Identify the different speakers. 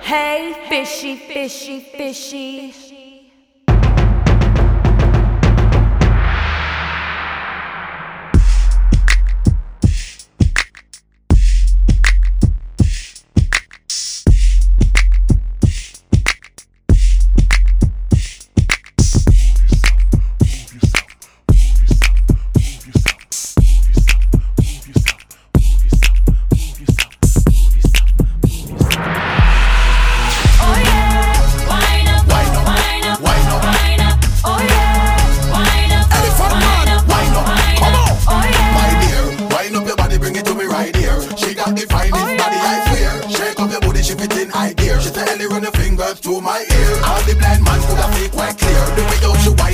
Speaker 1: Hey, fishy, fishy, fishy.
Speaker 2: To my ear, all the blind man could have make quite clear. The way out she